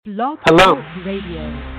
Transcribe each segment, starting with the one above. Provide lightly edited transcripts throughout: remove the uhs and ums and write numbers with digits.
Blog Hello. Talk Radio.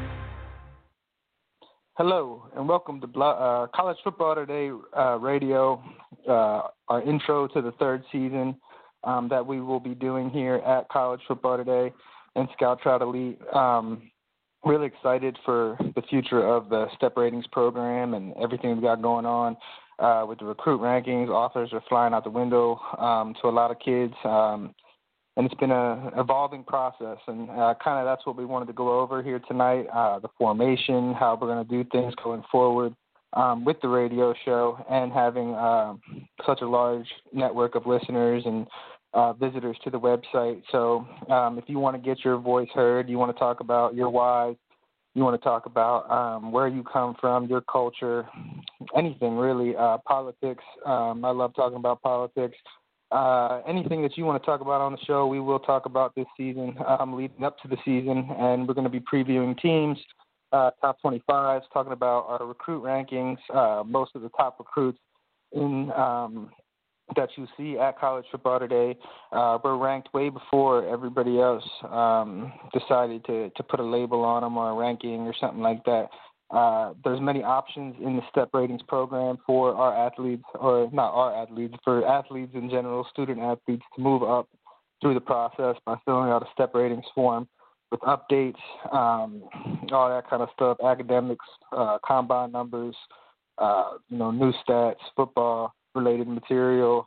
Hello, and welcome to College Football Today Radio, our intro to the third season that we will be doing here at College Football Today and Scout Trout Elite. Really excited for the future of the STEP ratings program and everything we've got going on with the recruit rankings. Authors are flying out the window to a lot of kids. And it's been an evolving process, and kind of that's what we wanted to go over here tonight, the formation, how we're going to do things going forward with the radio show, and having such a large network of listeners and visitors to the website. So if you want to get your voice heard, you want to talk about your whys, you want to talk about where you come from, your culture, anything really, politics. I love talking about politics. Anything that you want to talk about on the show, we will talk about this season, leading up to the season, and we're going to be previewing teams, top 25s, talking about our recruit rankings, most of the top recruits in that you see at College Football Today. We're ranked way before everybody else decided to put a label on them or a ranking or something like that. There's many options in the STEP ratings program for our athletes, or not our athletes, for athletes in general, student athletes, to move up through the process by filling out a STEP ratings form with updates, all that kind of stuff, academics, combine numbers, new stats, football-related material,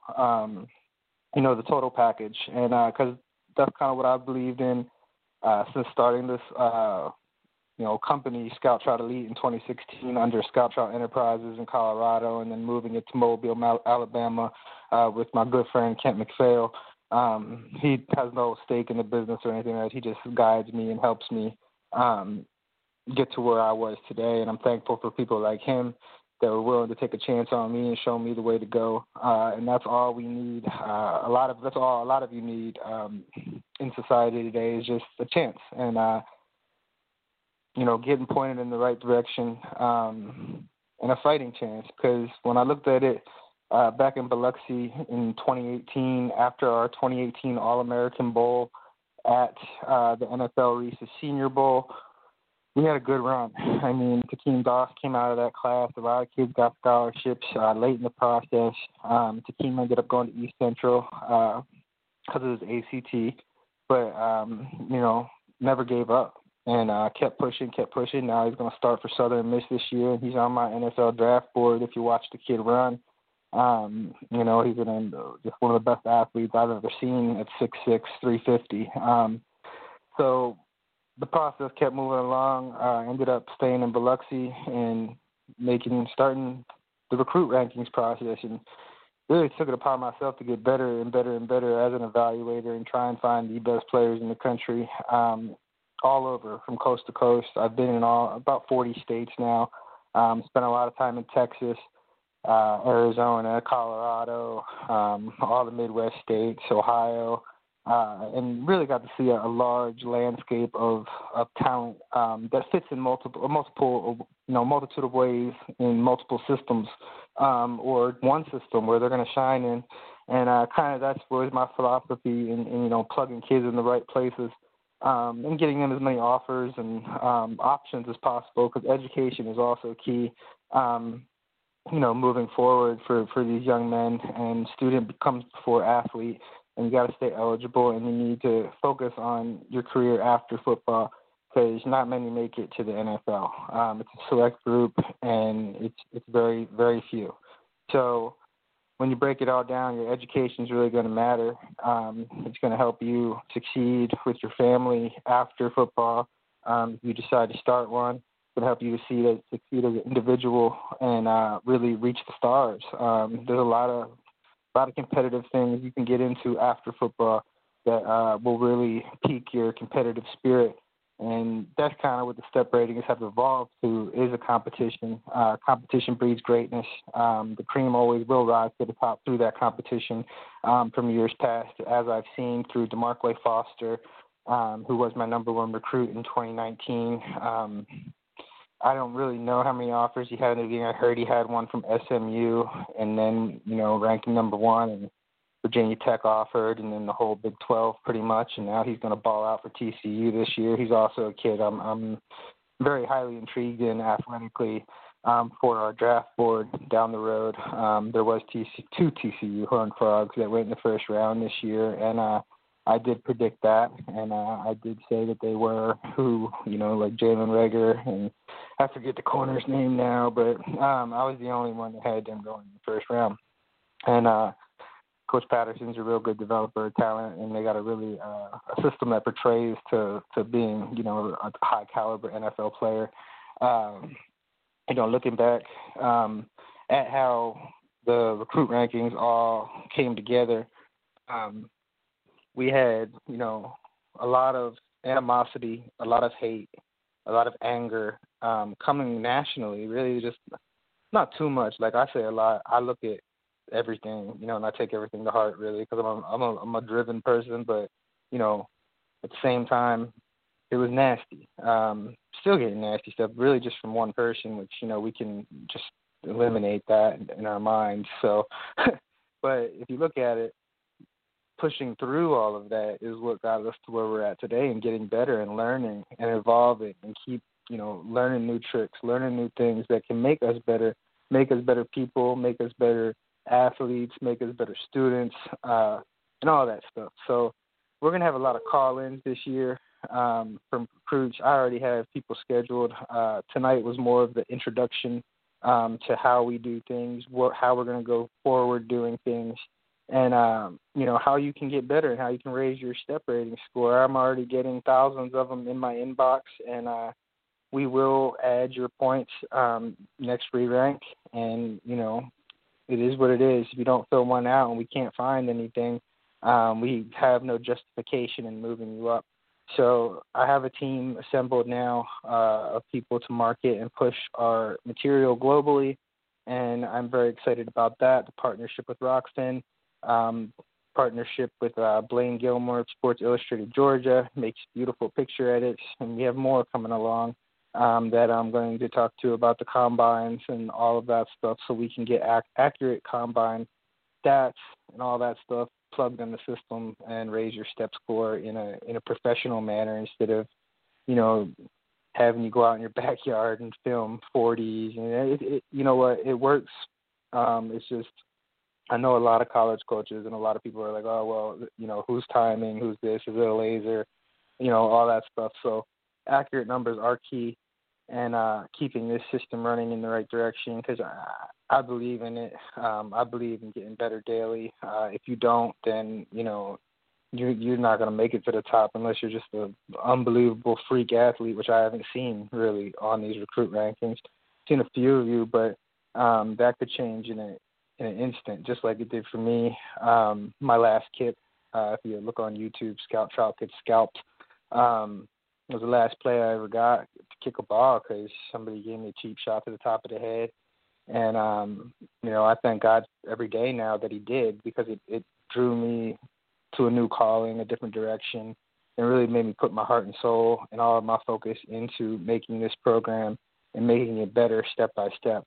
the total package. And because that's kind of what I believed in since starting this company, Scout Trout Elite, in 2016 under Scout Trout Enterprises in Colorado, and then moving it to Mobile, Alabama, with my good friend Kent McPhail. He has no stake in the business or anything like that. He just guides me and helps me get to where I was today, and I'm thankful for people like him that were willing to take a chance on me and show me the way to go. And that's all we need. That's all a lot of you need in society today, is just a chance. And getting pointed in the right direction, and a fighting chance. Because when I looked at it back in Biloxi in 2018, after our 2018 All-American Bowl at the NFL Reese's Senior Bowl, we had a good run. I mean, Takeem Doss came out of that class. A lot of kids got scholarships late in the process. Takeem ended up going to East Central because of his ACT, but, never gave up. And kept pushing. Now he's going to start for Southern Miss this year. He's on my NFL draft board if you watch the kid run. He's just one of the best athletes I've ever seen at 6'6", 350. So the process kept moving along. Ended up staying in Biloxi and starting the recruit rankings process, and really took it upon myself to get better and better and better as an evaluator and try and find the best players in the country. All over, from coast to coast. I've been in about 40 states now. Spent a lot of time in Texas, Arizona, Colorado, all the Midwest states, Ohio, and really got to see a large landscape of talent that fits in multitude of ways in multiple systems, or one system where they're going to shine in. And kind of that's where my philosophy in plugging kids in the right places. And getting them as many offers and options as possible, because education is also key, moving forward for these young men. And student becomes before athlete, and you got to stay eligible, and you need to focus on your career after football, because not many make it to the NFL. It's a select group, and it's very, very few. So when you break it all down, your education is really going to matter. It's going to help you succeed with your family after football. If you decide to start one, it's going to help you to succeed as an individual and really reach the stars. There's a lot of competitive things you can get into after football that will really pique your competitive spirit. And that's kind of what the STEP ratings have evolved to, is a competition. Competition breeds greatness. The cream always will rise to the top through that competition from years past, as I've seen through DeMarquay Foster, who was my number one recruit in 2019. I don't really know how many offers he had in the beginning. I heard he had one from SMU, and then, ranking number one. And Virginia Tech offered, and then the whole Big 12 pretty much, and now he's going to ball out for TCU this year. He's also a kid I'm very highly intrigued in athletically for our draft board down the road. There was two TCU Horned Frogs that went in the first round this year, and I did predict that, and I did say that they were like Jalen Reagor, and I forget the corner's name now, but I was the only one that had them going in the first round. And Coach Patterson's a real good developer of talent, and they got a really a system that portrays to being, a high caliber NFL player. Looking back at how the recruit rankings all came together, we had, a lot of animosity, a lot of hate, a lot of anger coming nationally, really just not too much. Like I say a lot, I look at everything, and I take everything to heart, really, because I'm a driven person, but, at the same time, it was nasty. Still getting nasty stuff, really just from one person, which, we can just eliminate that in our minds. So, but if you look at it, pushing through all of that is what got us to where we're at today, and getting better and learning and evolving and keep, learning new tricks, learning new things that can make us better people, make us better athletes, make us better students, and all that stuff. So we're going to have a lot of call-ins this year from recruits. I already have people scheduled. Tonight was more of the introduction to how we do things, how we're going to go forward doing things, and, how you can get better and how you can raise your step rating score. I'm already getting thousands of them in my inbox, and we will add your points next re-rank, and, it is what it is. If you don't fill one out and we can't find anything, we have no justification in moving you up. So I have a team assembled now of people to market and push our material globally, and I'm very excited about that. The partnership with Rockfin, partnership with Blaine Gilmore of Sports Illustrated Georgia, makes beautiful picture edits, and we have more coming along that I'm going to talk to about the combines and all of that stuff, so we can get accurate combine stats and all that stuff plugged in the system and raise your step score in a professional manner, instead of, having you go out in your backyard and film 40s. And you know what, it works. It's just, I know a lot of college coaches and a lot of people are like, oh, well, who's timing, who's this, is it a laser, all that stuff. So accurate numbers are key, and keeping this system running in the right direction, because I believe in it. I believe in getting better daily. If you don't, then, you're not going to make it to the top unless you're just an unbelievable freak athlete, which I haven't seen really on these recruit rankings. I've seen a few of you, but that could change in an instant, just like it did for me. My last kick, if you look on YouTube, Scout Trout gets scalped. It was the last play I ever got to kick a ball because somebody gave me a cheap shot to the top of the head. And, I thank God every day now that he did, because it drew me to a new calling, a different direction, and really made me put my heart and soul and all of my focus into making this program and making it better step by step.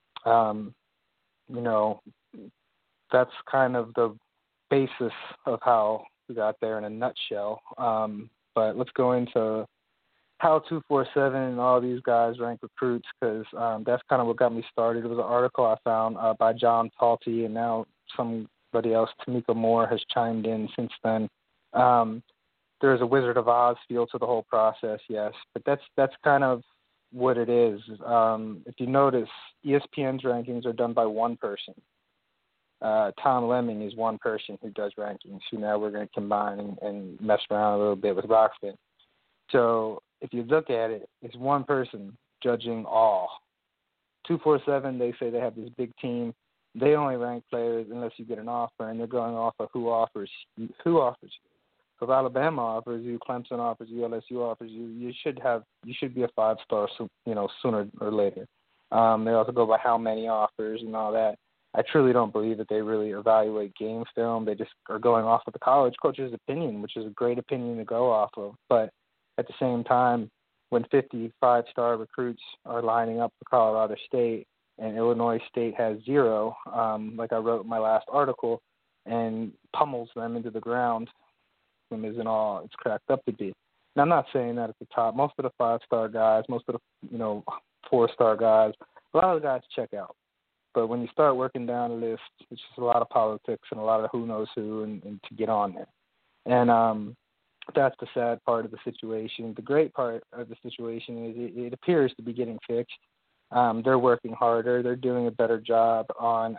That's kind of the basis of how we got there in a nutshell. But let's go into how 247 and all these guys rank recruits, because that's kind of what got me started. It was an article I found by John Talty, and now somebody else, Tamika Moore, has chimed in since then. There's a Wizard of Oz feel to the whole process, yes, but that's kind of what it is. If you notice, ESPN's rankings are done by one person. Tom Lemming is one person who does rankings, who now we're going to combine and mess around a little bit with Rockfin. So if you look at it, it's one person judging all. 247, they say they have this big team. They only rank players unless you get an offer, and they're going off of who offers you. So if Alabama offers you, Clemson offers you, LSU offers you, you should be a 5-star, sooner or later. They also go by how many offers and all that. I truly don't believe that they really evaluate game film. They just are going off of the college coach's opinion, which is a great opinion to go off of. But at the same time, when 55-star recruits are lining up for Colorado State and Illinois State has 0, like I wrote in my last article, and pummels them into the ground and isn't all it's cracked up to be. Now, I'm not saying that at the top. Most of the 5-star guys, most of the 4-star guys, a lot of the guys check out. But when you start working down the list, it's just a lot of politics and a lot of who knows who and to get on there. And that's the sad part of the situation. The great part of the situation is it appears to be getting fixed. They're working harder. They're doing a better job on,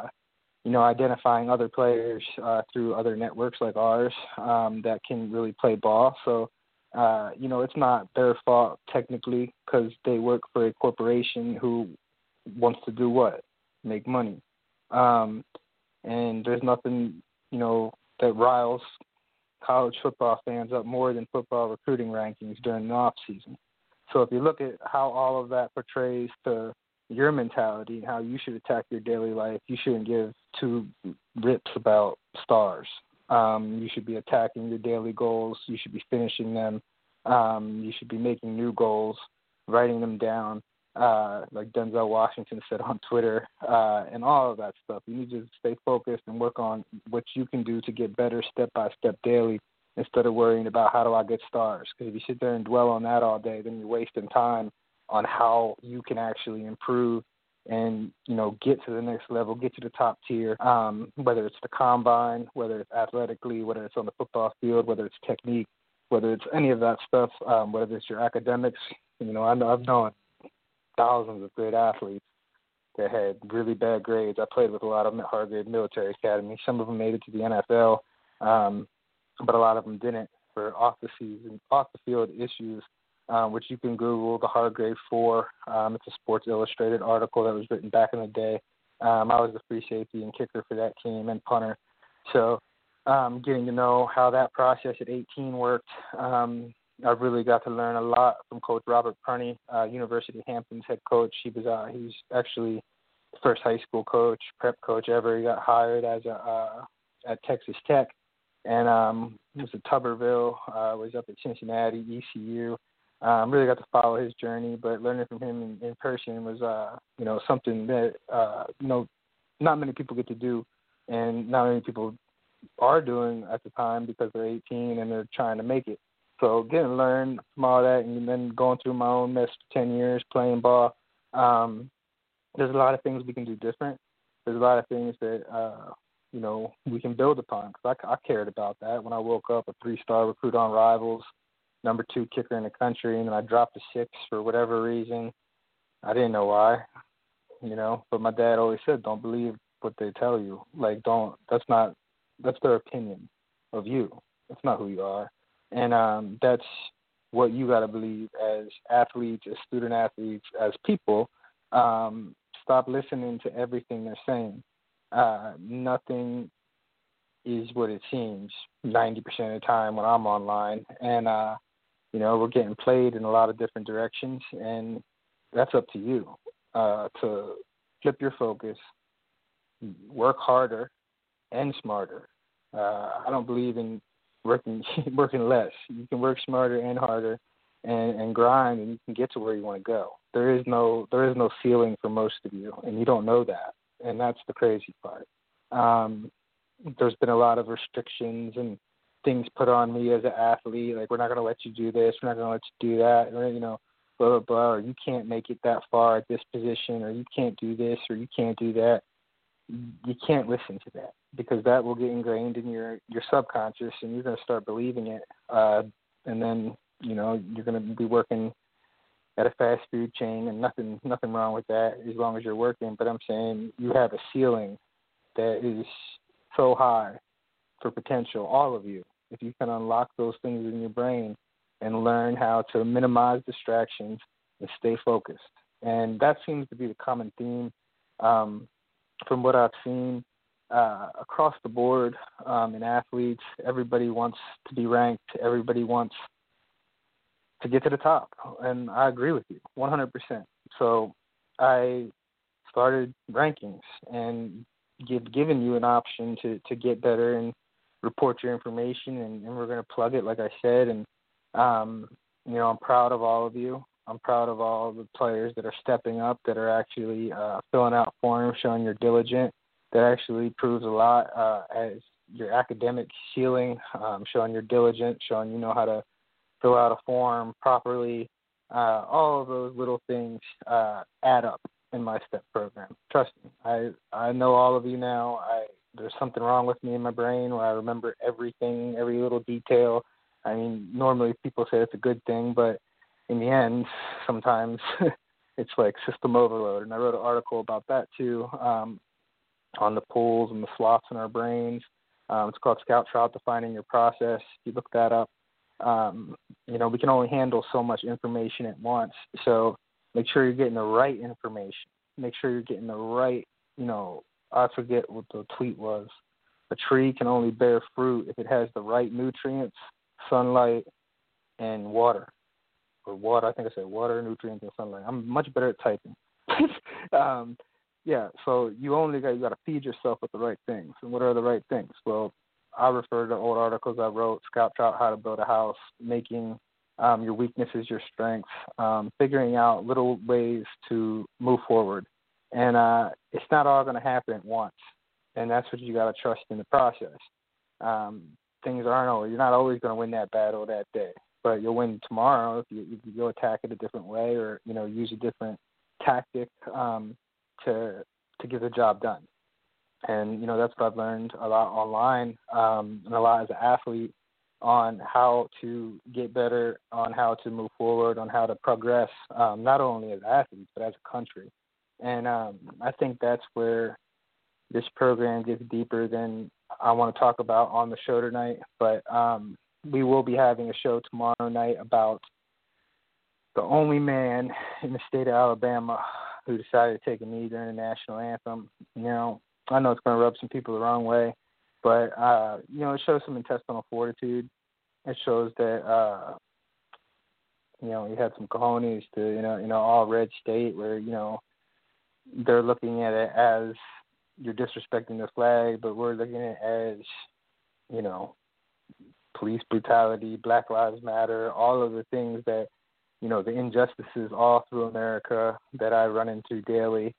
identifying other players through other networks like ours that can really play ball. So, it's not their fault technically because they work for a corporation who wants to do what? Make money. And there's nothing, that riles college football fans up more than football recruiting rankings during the off season. So if you look at how all of that portrays to your mentality and how you should attack your daily life, you shouldn't give two rips about stars. You should be attacking your daily goals. You should be finishing them. You should be making new goals, writing them down, like Denzel Washington said on Twitter, and all of that stuff. You need to stay focused and work on what you can do to get better step by step daily instead of worrying about how do I get stars. Because if you sit there and dwell on that all day, then you're wasting time on how you can actually improve and, get to the next level, get to the top tier, whether it's the combine, whether it's athletically, whether it's on the football field, whether it's technique, whether it's any of that stuff, whether it's your academics. I've known thousands of great athletes that had really bad grades. I played with a lot of them at Hargrave Military Academy. Some of them made it to the NFL, but a lot of them didn't for off the field issues, which you can Google the Hargrave 4. It's a Sports Illustrated article that was written back in the day. I was the free safety and kicker for that team and punter. So getting to know how that process at 18 worked, I really got to learn a lot from Coach Robert Perney, University of Hampton's head coach. He was actually the first high school coach, prep coach ever. He got hired as at Texas Tech, and he was at Tuberville. Was up at Cincinnati, ECU. Really got to follow his journey, but learning from him in person was something that not many people get to do, and not many people are doing at the time because they're 18 and they're trying to make it. So getting to learn from all that and then going through my own mess for 10 years playing ball, there's a lot of things we can do different. There's a lot of things that, we can build upon. Because I cared about that when I woke up, a 3-star recruit on Rivals, number 2 kicker in the country, and then I dropped to 6 for whatever reason. I didn't know why, but my dad always said, don't believe what they tell you. That's their opinion of you. That's not who you are. And that's what you got to believe as athletes, as student athletes, as people. Stop listening to everything they're saying. Nothing is what it seems 90% of the time when I'm online. And, we're getting played in a lot of different directions, and that's up to you to flip your focus, work harder and smarter. I don't believe in working less. You can work smarter and harder and grind, and you can get to where you want to go. There is no ceiling for most of you, and you don't know that, and that's the crazy part. There's been a lot of restrictions and things put on me as an athlete, like we're not going to let you do this, we're not going to let you do that, blah, blah, blah, or you can't make it that far at this position, or you can't do this, or you can't do that. You can't listen to that because that will get ingrained in your subconscious, and you're going to start believing it. And then, you're going to be working at a fast food chain, and nothing wrong with that as long as you're working. But I'm saying you have a ceiling that is so high for potential, all of you. If you can unlock those things in your brain and learn how to minimize distractions and stay focused. And that seems to be the common theme from what I've seen across the board in athletes. Everybody wants to be ranked. Everybody wants to get to the top. And I agree with you 100%. So I started rankings and giving you an option to get better and report your information, and we're going to plug it, like I said. And, I'm proud of all of you. I'm proud of all the players that are stepping up, that are actually filling out forms, showing you're diligent, that actually proves a lot as your academic healing, showing you're diligent, showing you know how to fill out a form properly. All of those little things add up in my STEP program. Trust me, I know all of you now. There's something wrong with me in my brain where I remember everything, every little detail. I mean, normally people say it's a good thing, but in the end, sometimes it's like system overload. And I wrote an article about that too, on the pools and the slots in our brains. It's called Scout Trout Defining Your Process. If you look that up, you know, we can only handle so much information at once. So make sure you're getting the right information. Make sure you're getting the right, you know, I forget what the tweet was. A tree can only bear fruit if it has the right nutrients, sunlight, and water. Or water, I think I said water, nutrients, and sunlight. I'm much better at typing. Yeah, so you got to feed yourself with the right things. And what are the right things? Well, I refer to old articles I wrote, Scout Trout, How to Build a House, making your weaknesses your strengths, figuring out little ways to move forward. And it's not all going to happen at once, and that's what you got to trust in the process. Things aren't always, you're not always going to win that battle that day, but you'll win tomorrow if you go attack it a different way, or, you know, use a different tactic to get the job done. And, you know, that's what I've learned a lot online, and a lot as an athlete, on how to get better, on how to move forward, on how to progress, not only as athletes, but as a country. And I think that's where this program gets deeper than I want to talk about on the show tonight. But we will be having a show tomorrow night about the only man in the state of Alabama who decided to take a knee during the national anthem. You know, I know it's going to rub some people the wrong way, but, you know, it shows some intestinal fortitude. It shows that, you know, you had some cojones to, you know, all red state where, you know, they're looking at it as you're disrespecting the flag, but we're looking at it as, you know, police brutality, Black Lives Matter, all of the things that, you know, the injustices all through America that I run into daily.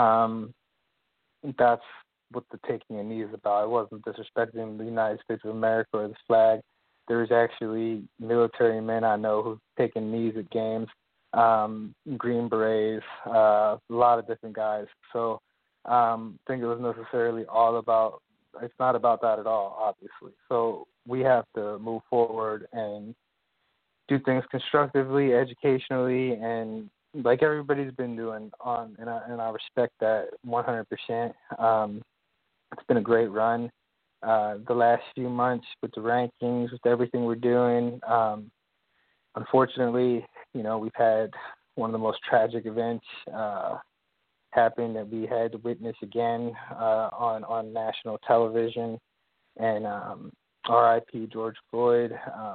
That's what the taking a knee is about. It wasn't disrespecting the United States of America or the flag. There's actually military men I know who've taken knees at games, Green Berets, a lot of different guys. So I think it was necessarily all about, it's not about that at all, obviously. So we have to move forward and do things constructively, educationally, and like everybody's been doing and I respect that 100%. It's been a great run. The last few months with the rankings, with everything we're doing. Unfortunately, you know, we've had one of the most tragic events happen that we had to witness again on national television. And R.I.P. George Floyd.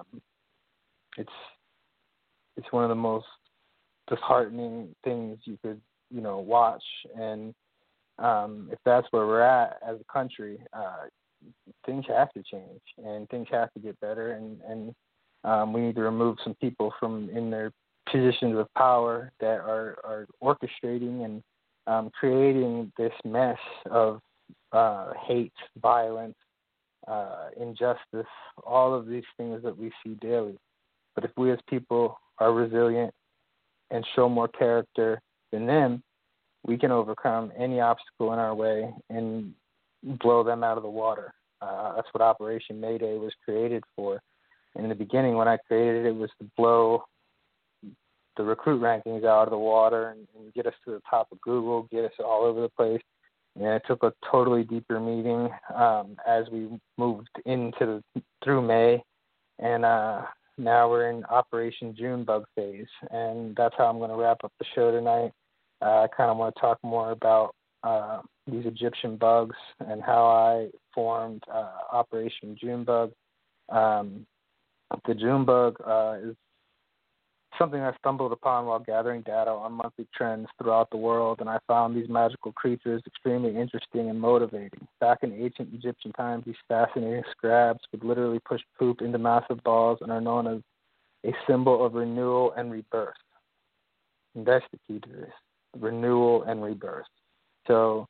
It's one of the most disheartening things you could, you know, watch. And if that's where we're at as a country, things have to change and things have to get better. And we need to remove some people from in their positions of power that are orchestrating and creating this mess of hate, violence, injustice, all of these things that we see daily. But if we as people are resilient and show more character than them, we can overcome any obstacle in our way and blow them out of the water. That's what Operation Mayday was created for. And in the beginning, when I created it, it was to blow the recruit rankings out of the water and get us to the top of Google, get us all over the place. And it took a totally deeper meeting as we moved through May. And now we're in Operation Junebug phase. And that's how I'm going to wrap up the show tonight. I kind of want to talk more about these Egyptian bugs and how I formed Operation Junebug. The Junebug is something I stumbled upon while gathering data on monthly trends throughout the world, and I found these magical creatures extremely interesting and motivating. Back in ancient Egyptian times, these fascinating scabs would literally push poop into massive balls and are known as a symbol of renewal and rebirth. And that's the key to this, renewal and rebirth. So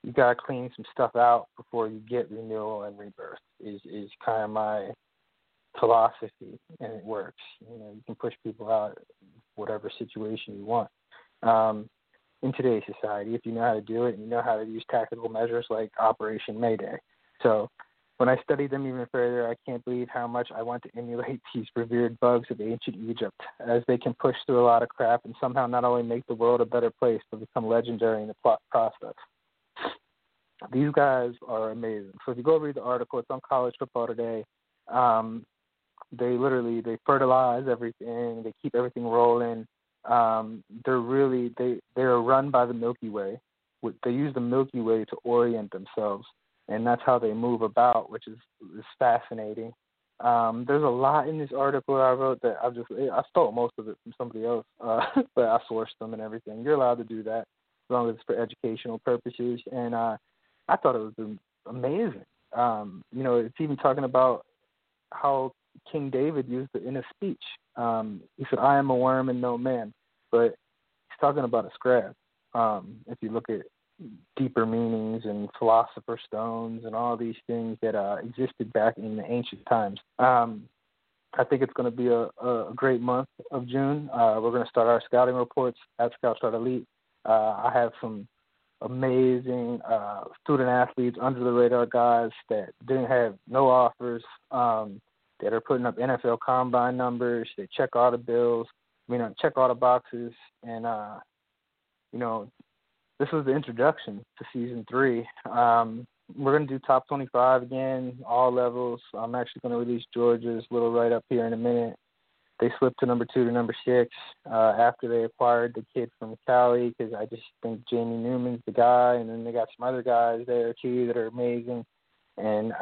you got to clean some stuff out before you get renewal and rebirth is kind of my philosophy, and it works. You can push people out whatever situation you want. In today's society, if you know how to do it and you know how to use tactical measures like Operation Mayday. So when I study them even further, I can't believe how much I want to emulate these revered bugs of ancient Egypt, as they can push through a lot of crap and somehow not only make the world a better place, but become legendary in the process. These guys are amazing. So if you go read the article, it's on College Football Today. They fertilize everything. They keep everything rolling. They're run by the Milky Way. They use the Milky Way to orient themselves, and that's how they move about, which is fascinating. There's a lot in this article I wrote that I stole most of it from somebody else, but I sourced them and everything. You're allowed to do that as long as it's for educational purposes, and I thought it was amazing. It's even talking about how King David used it in a speech. He said, "I am a worm and no man," but he's talking about a scrap. If you look at deeper meanings and philosopher's stones and all these things that existed back in the ancient times. I think it's going to be a great month of June. We're going to start our scouting reports at Scout Start Elite. I have some amazing student athletes, under the radar guys that didn't have no offers, that are putting up NFL combine numbers. They check all the bills, check all the boxes, and this was the introduction to season 3. We're going to do top 25 again, all levels. I'm actually going to release Georgia's little write-up here in a minute. They slipped to number 2 to number 6 after they acquired the kid from Cali, because I just think Jamie Newman's the guy, and then they got some other guys there too that are amazing. And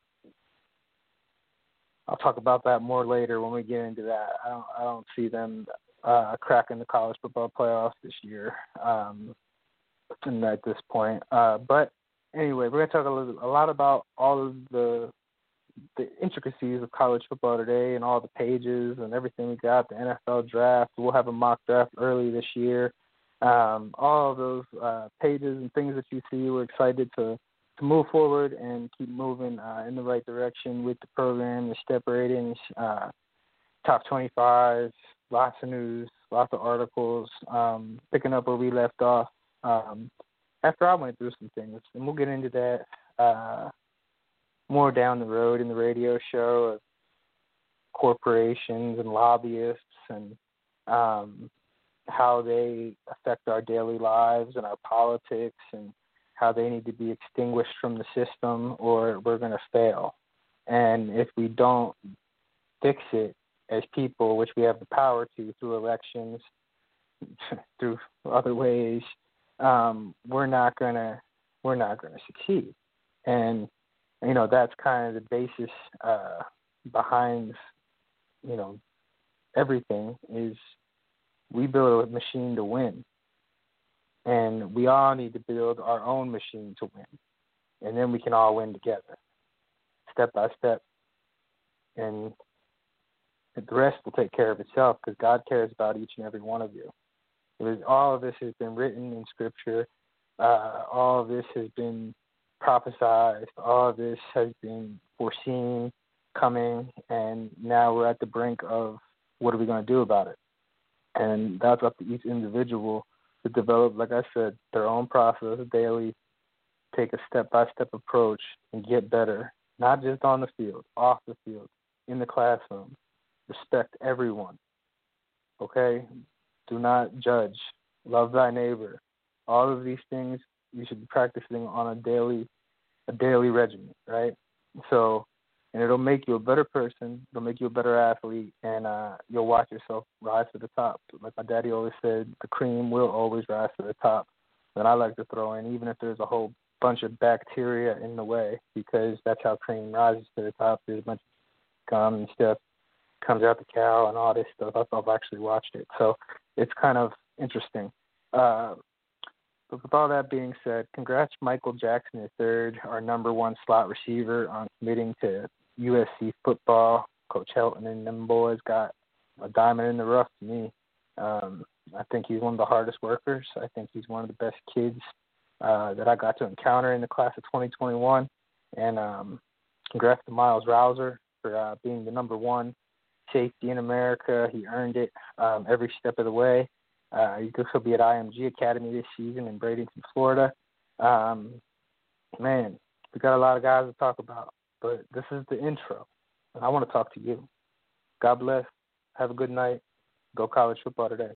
I'll talk about that more later when we get into that. I don't see them cracking the college football playoffs this year. And at this point, but anyway, we're going to talk a lot about all of the intricacies of college football today, and all the pages and everything we got. The NFL draft, we'll have a mock draft early this year. All of those pages and things that you see, we're excited to move forward and keep moving in the right direction with the program, the step ratings, top 25, lots of news, lots of articles, picking up where we left off. After I went through some things, and we'll get into that more down the road in the radio show, of corporations and lobbyists and how they affect our daily lives and our politics, and how they need to be extinguished from the system or we're going to fail. And if we don't fix it as people, which we have the power to through elections, through other ways, we're not gonna succeed. And that's kind of the basis behind everything. Is we build a machine to win, and we all need to build our own machine to win, and then we can all win together, step by step, and the rest will take care of itself, because God cares about each and every one of you. All of this has been written in Scripture. All of this has been prophesied. All of this has been foreseen coming, and now we're at the brink of what are we going to do about it? And that's up to each individual to develop, like I said, their own process daily, take a step-by-step approach, and get better, not just on the field, off the field, in the classroom. Respect everyone, okay? Do not judge. Love thy neighbor. All of these things you should be practicing on a daily regimen, right? So, and it'll make you a better person. It'll make you a better athlete, and you'll watch yourself rise to the top. Like my daddy always said, the cream will always rise to the top. And I like to throw in, even if there's a whole bunch of bacteria in the way, because that's how cream rises to the top. There's a bunch of gum and stuff comes out the cow and all this stuff. I've actually watched it. So it's kind of interesting. But with all that being said, congrats Michael Jackson III, our number 1 slot receiver, on committing to USC football. Coach Helton and them boys got a diamond in the rough to me. I think he's one of the hardest workers. I think he's one of the best kids that I got to encounter in the class of 2021. And congrats to Miles Rouser for being the number one safety in America. He earned it every step of the way. He'll be at IMG Academy this season in Bradenton, Florida. Man, we got a lot of guys to talk about, but this is the intro, and I want to talk to you. God bless. Have a good night. Go College football today.